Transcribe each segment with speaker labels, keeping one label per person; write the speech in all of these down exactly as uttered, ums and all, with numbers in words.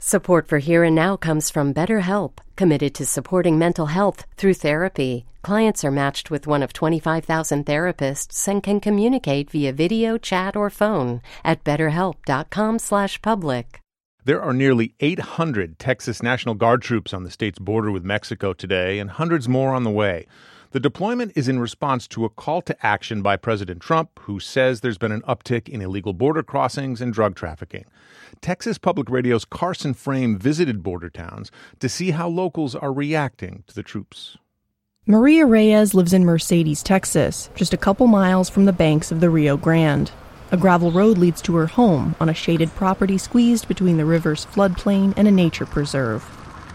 Speaker 1: Support for Here and Now comes from BetterHelp, committed to supporting mental health through therapy. Clients are matched with one of twenty-five thousand therapists and can communicate via video, chat, or phone at betterhelp.com slash public.
Speaker 2: There are nearly eight hundred Texas National Guard troops on the state's border with Mexico today, and hundreds more on the way. The deployment is in response to a call to action by President Trump, who says there's been an uptick in illegal border crossings and drug trafficking. Texas Public Radio's Carson Frame visited border towns to see how locals are reacting to the troops.
Speaker 3: Maria Reyes lives in Mercedes, Texas, just a couple miles from the banks of the Rio Grande. A gravel road leads to her home on a shaded property squeezed between the river's floodplain and a nature preserve.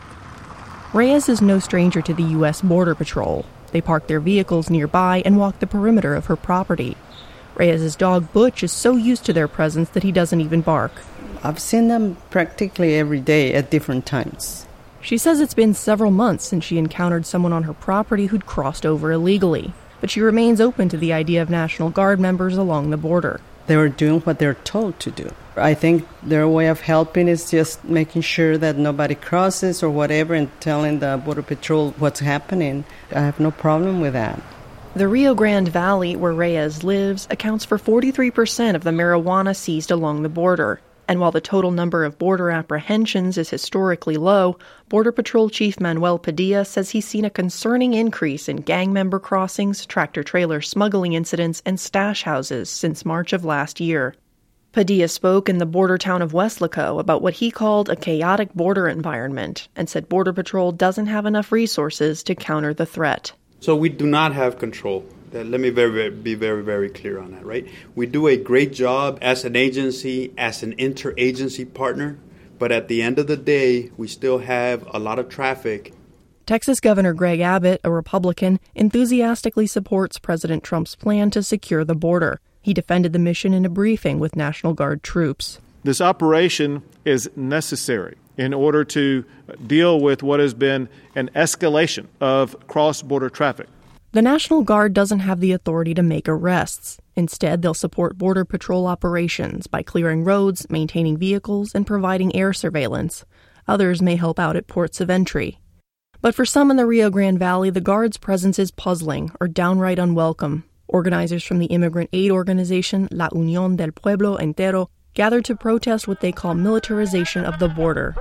Speaker 3: Reyes is no stranger to the U S Border Patrol. They park their vehicles nearby and walk the perimeter of her property. Reyes' dog Butch is so used to their presence that he doesn't even bark.
Speaker 4: I've seen them practically every day at different times.
Speaker 3: She says it's been several months since she encountered someone on her property who'd crossed over illegally, but she remains open to the idea of National Guard members along the border.
Speaker 4: They were doing what they're told to do. I think their way of helping is just making sure that nobody crosses or whatever and telling the Border Patrol what's happening. I have no problem with that.
Speaker 3: The Rio Grande Valley, where Reyes lives, accounts for forty-three percent of the marijuana seized along the border. And while the total number of border apprehensions is historically low, Border Patrol Chief Manuel Padilla says he's seen a concerning increase in gang member crossings, tractor-trailer smuggling incidents, and stash houses since March of last year. Padilla spoke in the border town of Weslaco about what he called a chaotic border environment and said Border Patrol doesn't have enough resources to counter the threat.
Speaker 5: So we do not have control. Let me very, very, be very, very clear on that, right? We do a great job as an agency, as an interagency partner, but at the end of the day, we still have a lot of traffic.
Speaker 3: Texas Governor Greg Abbott, a Republican, enthusiastically supports President Trump's plan to secure the border. He defended the mission in a briefing with National Guard troops.
Speaker 6: This operation is necessary in order to deal with what has been an escalation of cross-border traffic.
Speaker 3: The National Guard doesn't have the authority to make arrests. Instead, they'll support Border Patrol operations by clearing roads, maintaining vehicles, and providing air surveillance. Others may help out at ports of entry. But for some in the Rio Grande Valley, the Guard's presence is puzzling or downright unwelcome. Organizers from the immigrant aid organization La Unión del Pueblo Entero gathered to protest what they call militarization of the border.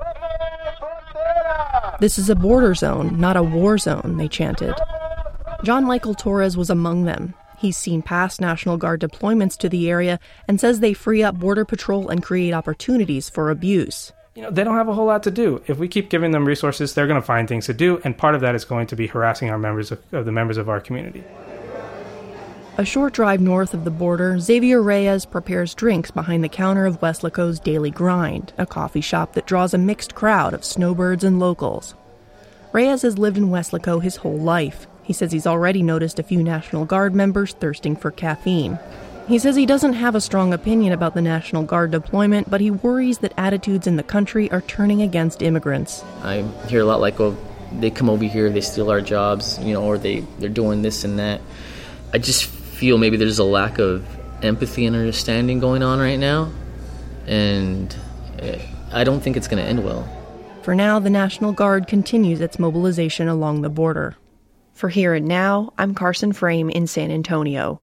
Speaker 3: This is a border zone, not a war zone, they chanted. John Michael Torres was among them. He's seen past National Guard deployments to the area and says they free up Border Patrol and create opportunities for abuse.
Speaker 7: You know, they don't have a whole lot to do. If we keep giving them resources, they're going to find things to do, and part of that is going to be harassing our members of, of the members of our community.
Speaker 3: A short drive north of the border, Xavier Reyes prepares drinks behind the counter of Weslaco's Daily Grind, a coffee shop that draws a mixed crowd of snowbirds and locals. Reyes has lived in Weslaco his whole life. He says he's already noticed a few National Guard members thirsting for caffeine. He says he doesn't have a strong opinion about the National Guard deployment, but he worries that attitudes in the country are turning against immigrants.
Speaker 8: I hear a lot like, oh, they come over here, they steal our jobs, you know, or they, they're doing this and that. I just feel maybe there's a lack of empathy and understanding going on right now, and I don't think it's going to end well.
Speaker 3: For now, the National Guard continues its mobilization along the border. For Here and Now, I'm Carson Frame in San Antonio.